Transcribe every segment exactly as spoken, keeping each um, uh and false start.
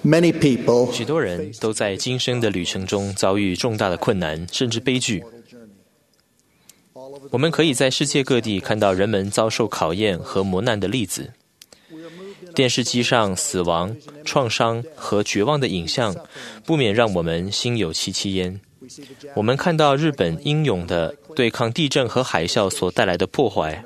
Many people 许多人都在今生的旅程中遭遇重大的困难，甚至悲剧。我们可以在世界各地看到人们遭受考验和磨难的例子。电视机上死亡、创伤和绝望的影像，不免让我们心有戚戚焉。我们看到日本英勇的对抗地震和海啸所带来的破坏。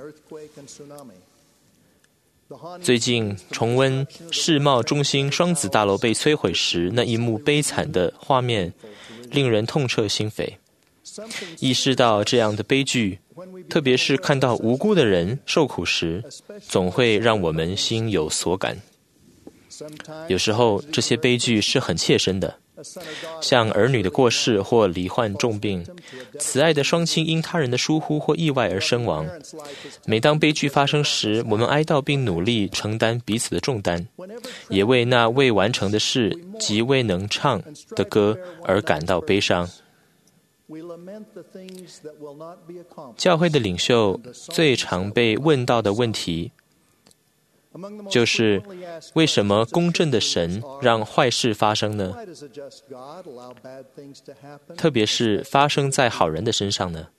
最近重温世贸中心双子大楼被摧毁时那一幕悲惨的画面，令人痛彻心扉。意识到这样的悲剧，特别是看到无辜的人受苦时，总会让我们心有所感。有时候这些悲剧是很切身的，像儿女的过世或罹患重病，慈爱的双亲因他人的疏忽或意外而身亡。每当悲剧发生时，我们哀悼并努力承担彼此的重担，也为那未完成的事及未能唱的歌而感到悲伤。教会的领袖最常被问到的问题，就是为什么公正的神让坏事发生呢？特别是发生在好人的身上呢？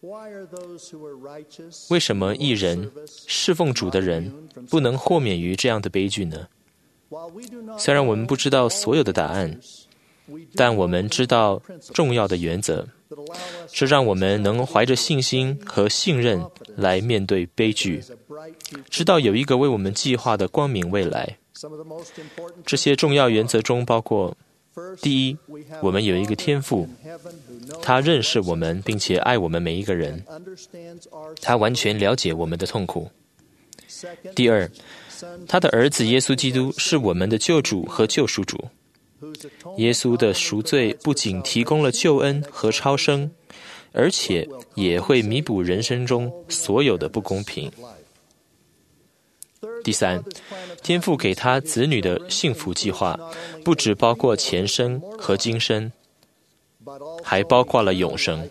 为什么义人、侍奉主的人不能豁免于这样的悲剧呢？虽然我们不知道所有的答案，但我们知道重要的原则，是让我们能怀着信心和信任来面对悲剧，知道有一个为我们计划的光明未来。这些重要原则中包括：第一，我们有一个天父，他认识我们并且爱我们每一个人，他完全了解我们的痛苦。第二，他的儿子耶稣基督是我们的救主和救赎主。耶稣的赎罪不仅提供了救恩和超生，而且也会弥补人生中所有的不公平。第三，天父给他子女的幸福计划，不只包括前生和今生，还包括了永生，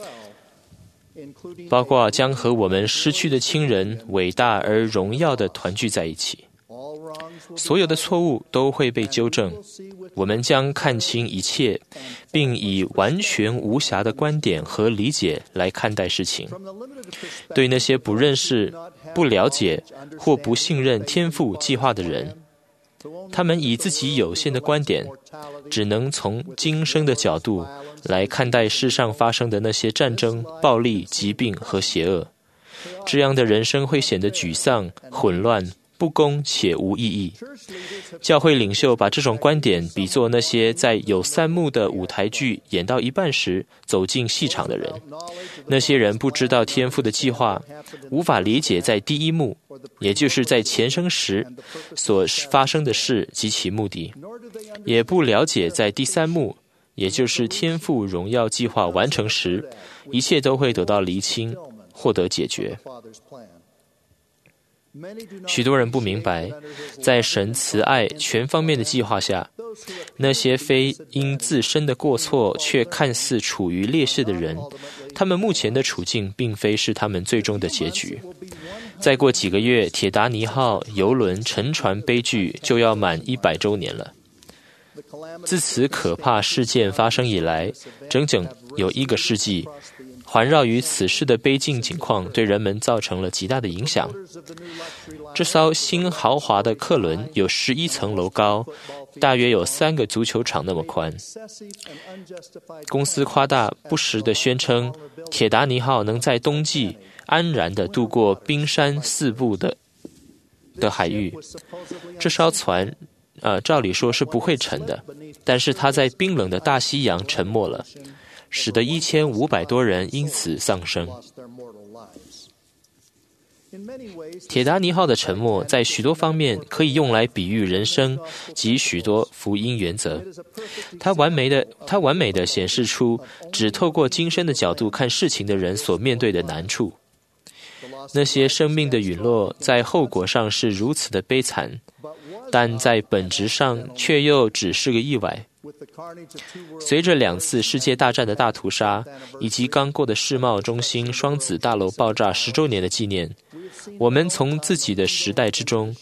包括将和我们失去的亲人伟大而荣耀的团聚在一起。所有的错误都会被纠正，我们将看清一切，并以完全无瑕的观点和理解来看待事情。对那些不认识、不了解或不信任天父计划的人，他们以自己有限的观点，只能从今生的角度来看待世上发生的那些战争、暴力、疾病和邪恶。这样的人生会显得沮丧、混乱、不公且无意义。教会领袖把这种观点比作那些在有三幕的舞台剧演到一半时走进戏场的人。那些人不知道天父的计划，无法理解在第一幕，也就是在前生时所发生的事及其目的，也不了解在第三幕，也就是天父荣耀计划完成时，一切都会得到厘清，获得解决。许多人不明白，在神慈爱全方面的计划下，那些非因自身的过错却看似处于劣势的人，他们目前的处境并非是他们最终的结局。再过几个月，铁达尼号邮轮沉船悲剧就要满一百周年了。自此可怕事件发生以来，整整有一个世纪，环绕于此事的悲境景况对人们造成了极大的影响。这艘新豪华的客轮有十一层楼高，大约有三个足球场那么宽。公司夸大不实地宣称，铁达尼号能在冬季安然地渡过冰山四部的的海域。这艘船呃，照理说是不会沉的，但是它在冰冷的大西洋沉没了，使得一千五百多人因此丧生。铁达尼号的沉没在许多方面可以用来比喻人生及许多福音原则。它完美的它完美的显示出只透过今生的角度看事情的人所面对的难处。那些生命的陨落在后果上是如此的悲惨，但在本质上却又只是个意外。随着两次世界大战的大屠杀，以及刚过的世贸中心双子大楼爆炸十周年的纪念，我们从自己的时代之中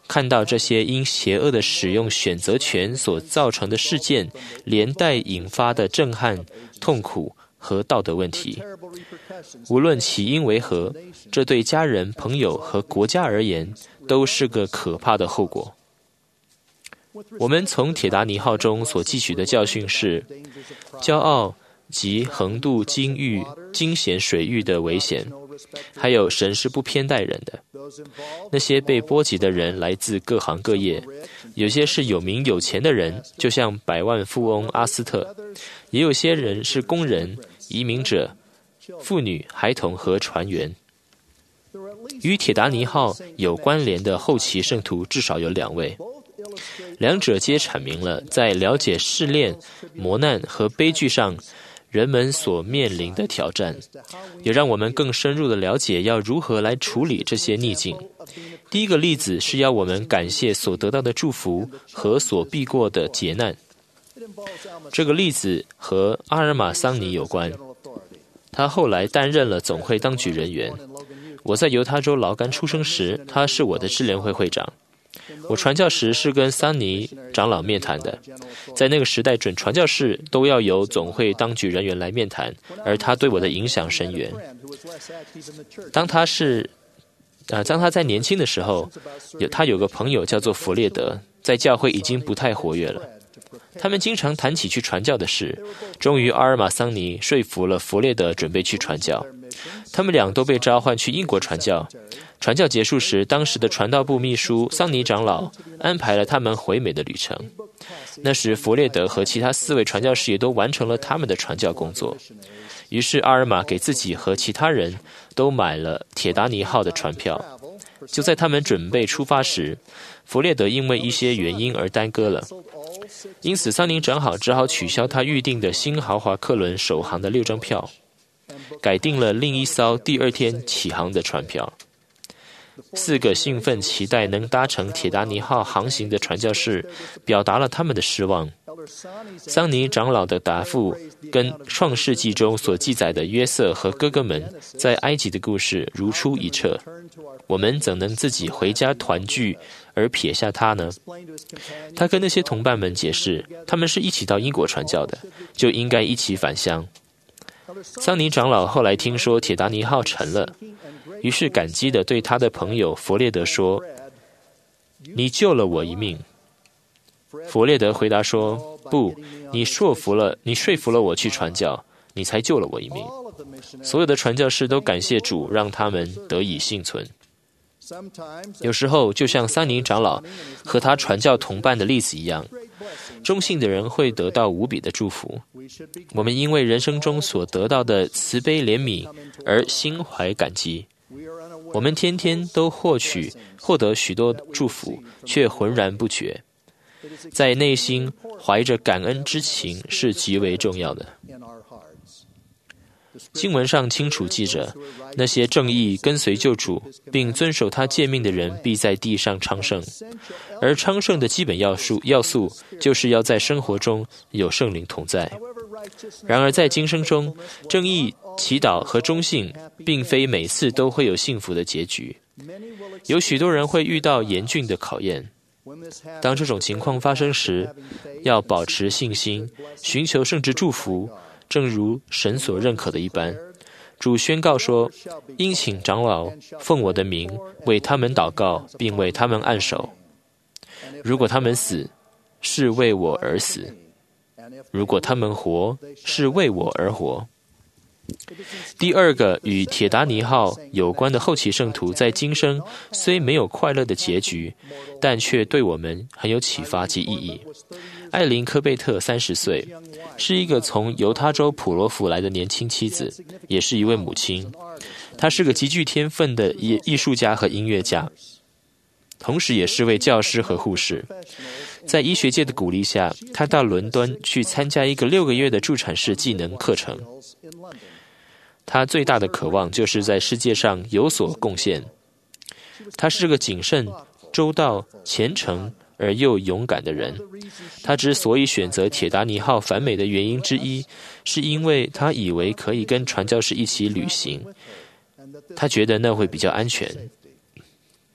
看到这些因邪恶的使用选择权所造成的事件，连带引发的震撼、痛苦和道德问题。无论起因为何，这对家人、朋友和国家而言都是个可怕的后果。我们从铁达尼号中所汲取的教训是，骄傲及横渡鲸域、惊险水域的危险，还有神是不偏待人的。那些被波及的人来自各行各业，有些是有名有钱的人，就像百万富翁阿斯特，也有些人是工人、移民者、妇女、孩童和船员。与铁达尼号有关联的后期圣徒至少有两位，两者皆阐明了在了解试炼、磨难和悲剧上人们所面临的挑战，也让我们更深入的了解要如何来处理这些逆境。第一个例子是要我们感谢所得到的祝福和所避过的劫难。这个例子和阿尔玛桑尼有关，他后来担任了总会当局人员。我在犹他州劳甘出生时，他是我的支联会会长。我传教时是跟桑尼长老面谈的，在那个时代，准传教士都要由总会当局人员来面谈，而他对我的影响深远。当他是，呃，当他在年轻的时候，有他有个朋友叫做弗列德，在教会已经不太活跃了。他们经常谈起去传教的事，终于阿尔玛桑尼说服了弗列德准备去传教。他们俩都被召唤去英国传教。传教结束时，当时的传道部秘书桑尼长老安排了他们回美的旅程。那时弗列德和其他四位传教士也都完成了他们的传教工作。于是阿尔玛给自己和其他人都买了铁达尼号的船票。就在他们准备出发时，弗列德因为一些原因而耽搁了，因此桑尼长老只好取消他预定的新豪华客轮首航的六张票，改定了另一艘第二天起航的船票。四个兴奋期待能搭乘铁达尼号航行的传教士表达了他们的失望。桑尼长老的答复跟创世纪中所记载的约瑟和哥哥们在埃及的故事如出一辙。我们怎能自己回家团聚而撇下他呢？他跟那些同伴们解释，他们是一起到英国传教的，就应该一起返乡。桑尼长老后来听说铁达尼号沉了，于是感激地对他的朋友弗列德说：“你救了我一命。”弗列德回答说：“不，你说服了，你说服了我去传教，你才救了我一命。”所有的传教士都感谢主，让他们得以幸存。有时候，就像桑尼长老和他传教同伴的例子一样，忠信的人会得到无比的祝福。我们因为人生中所得到的慈悲怜悯而心怀感激。我们天天都获取获得许多祝福，却浑然不觉。在内心怀着感恩之情是极为重要的。经文上清楚记着，那些正义跟随救主并遵守他诫命的人必在地上昌盛，而昌盛的基本要素要素就是要在生活中有圣灵同在。然而在今生中，正义、祈祷和忠信并非每次都会有幸福的结局，有许多人会遇到严峻的考验。当这种情况发生时，要保持信心，寻求圣旨祝福，正如神所认可的一般。主宣告说：“殷请长老奉我的名为他们祷告，并为他们按手。如果他们死，是为我而死；如果他们活，是为我而活。”第二个与铁达尼号有关的后期圣徒，在今生虽没有快乐的结局，但却对我们很有启发及意义。艾琳·科贝特三十岁，是一个从犹他州普罗府来的年轻妻子，也是一位母亲。她是个极具天分的艺艺术家和音乐家，同时也是位教师和护士。在医学界的鼓励下，她到伦敦去参加一个六个月的助产士技能课程。他最大的渴望就是在世界上有所贡献。他是个谨慎、周到、虔诚而又勇敢的人。他之所以选择铁达尼号返美的原因之一，是因为他以为可以跟传教士一起旅行，他觉得那会比较安全。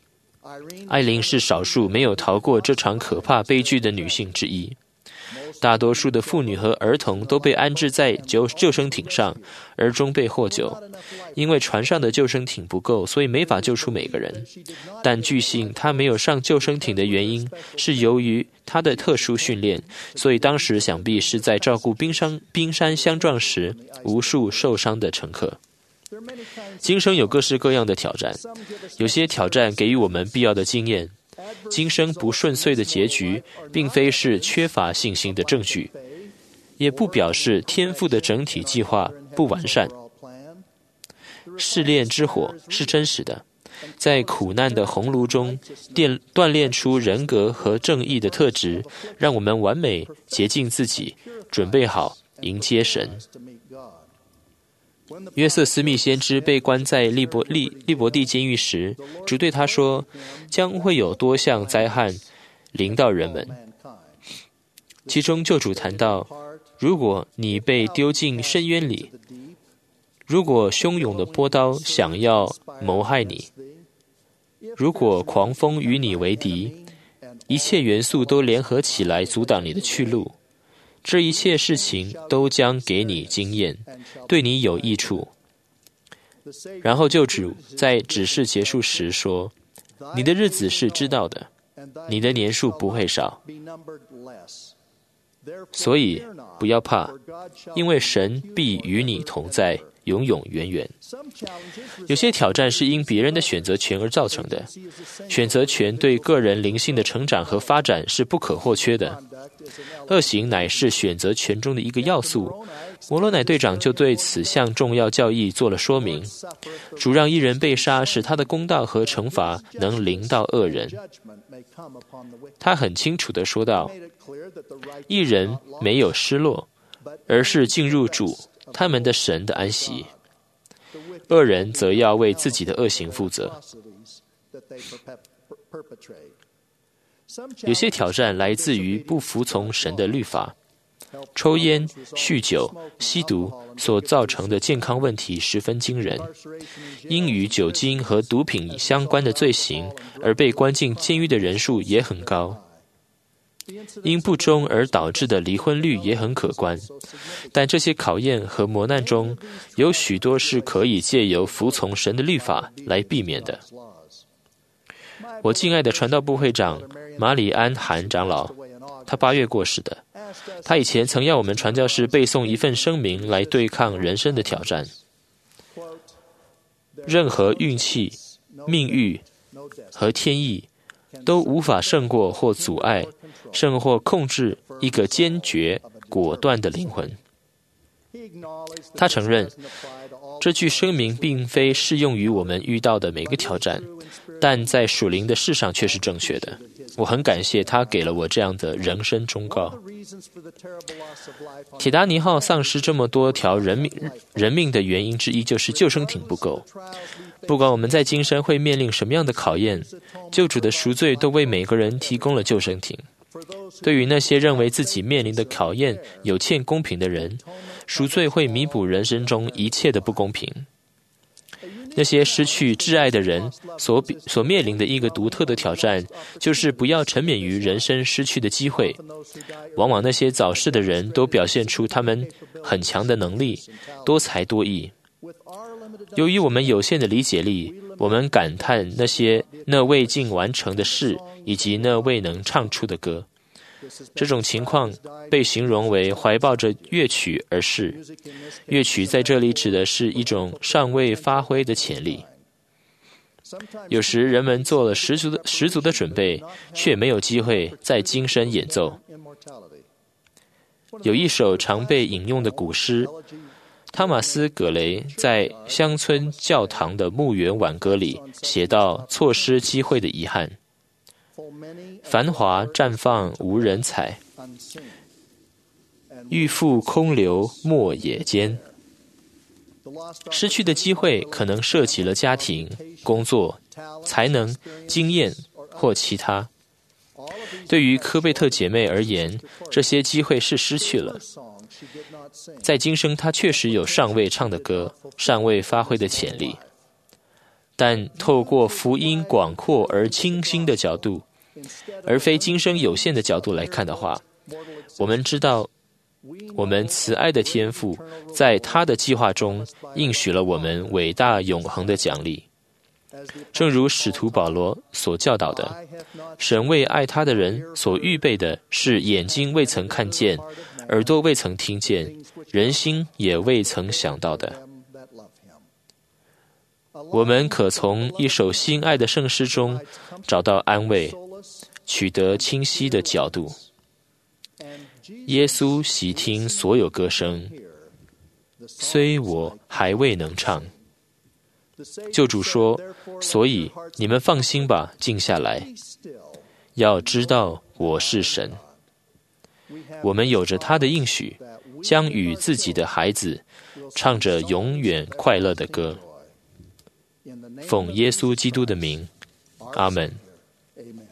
艾琳是少数没有逃过这场可怕悲剧的女性之一。大多数的妇女和儿童都被安置在救救生艇上，而终被获救。因为船上的救生艇不够，所以没法救出每个人。但据信她没有上救生艇的原因是由于她的特殊训练，所以当时想必是在照顾冰山冰山相撞时无数受伤的乘客。今生有各式各样的挑战，有些挑战给予我们必要的经验。今生不顺遂的结局，并非是缺乏信心的证据，也不表示天父的整体计划不完善。试炼之火是真实的，在苦难的红炉中锻锻炼出人格和正义的特质，让我们完美洁净自己，准备好迎接神。约瑟斯密先知被关在利伯利利伯地监狱时，主对他说，将会有多项灾害临到人们。其中救主谈到，如果你被丢进深渊里，如果汹涌的波涛想要谋害你，如果狂风与你为敌，一切元素都联合起来阻挡你的去路，这一切事情都将给你经验，对你有益处。然后救主在指示结束时说，你的日子是知道的，你的年数不会少，所以不要怕，因为神必与你同在，永永远远。有些挑战是因别人的选择权而造成的，选择权对个人灵性的成长和发展是不可或缺的。恶行乃是选择权中的一个要素。摩罗乃队长就对此项重要教义做了说明。主让一人被杀，使他的公道和惩罚能临到恶人。他很清楚地说道，一人没有失落，而是进入主他们的神的安息，恶人则要为自己的恶行负责。有些挑战来自于不服从神的律法。抽烟、酗酒、吸毒所造成的健康问题十分惊人，因与酒精和毒品相关的罪行而被关进监狱的人数也很高。因不忠而导致的离婚率也很可观，但这些考验和磨难中，有许多是可以借由服从神的律法来避免的。我敬爱的传道部会长马里安·韩长老，他八月过世的。他以前曾要我们传教士背诵一份声明来对抗人生的挑战。任何运气、命运和天意都无法胜过或阻碍，甚或控制一个坚决、果断的灵魂。他承认，这句声明并非适用于我们遇到的每个挑战，但在属灵的事上却是正确的。我很感谢他给了我这样的人生忠告。铁达尼号丧失这么多条人命人命的原因之一就是救生艇不够。不管我们在今生会面临什么样的考验，救主的赎罪都为每个人提供了救生艇。对于那些认为自己面临的考验有欠公平的人，赎罪会弥补人生中一切的不公平。那些失去挚爱的人所所面临的一个独特的挑战，就是不要沉湎于人生失去的机会。往往那些早逝的人都表现出他们很强的能力，多才多艺。由于我们有限的理解力，我们感叹那些那未尽完成的事，以及那未能唱出的歌。这种情况被形容为怀抱着乐曲而逝。乐曲在这里指的是一种尚未发挥的潜力。有时人们做了十足的十足的准备，却没有机会在今生演奏。有一首常被引用的古诗，汤马斯·葛雷在乡村教堂的墓园挽歌里写到错失机会的遗憾。繁华绽放无人采，欲付空留莫野间。失去的机会可能涉及了家庭、工作、才能、经验或其他。对于科贝特姐妹而言，这些机会是失去了。在今生，她确实有尚未唱的歌，尚未发挥的潜力。 但透过福音广阔而清新的角度，而非今生有限的角度来看的话，我们知道我们慈爱的天父在他的计划中应许了我们伟大永恒的奖励。正如使徒保罗所教导的，神为爱他的人所预备的是眼睛未曾看见，耳朵未曾听见，人心也未曾想到的。我们可从一首心爱的圣诗中找到安慰，取得清晰的角度。耶稣喜听所有歌声，虽我还未能唱。救主说，所以你们放心吧，静下来，要知道我是神。我们有着他的应许，将与自己的孩子唱着永远快乐的歌。奉耶稣基督的名，阿们。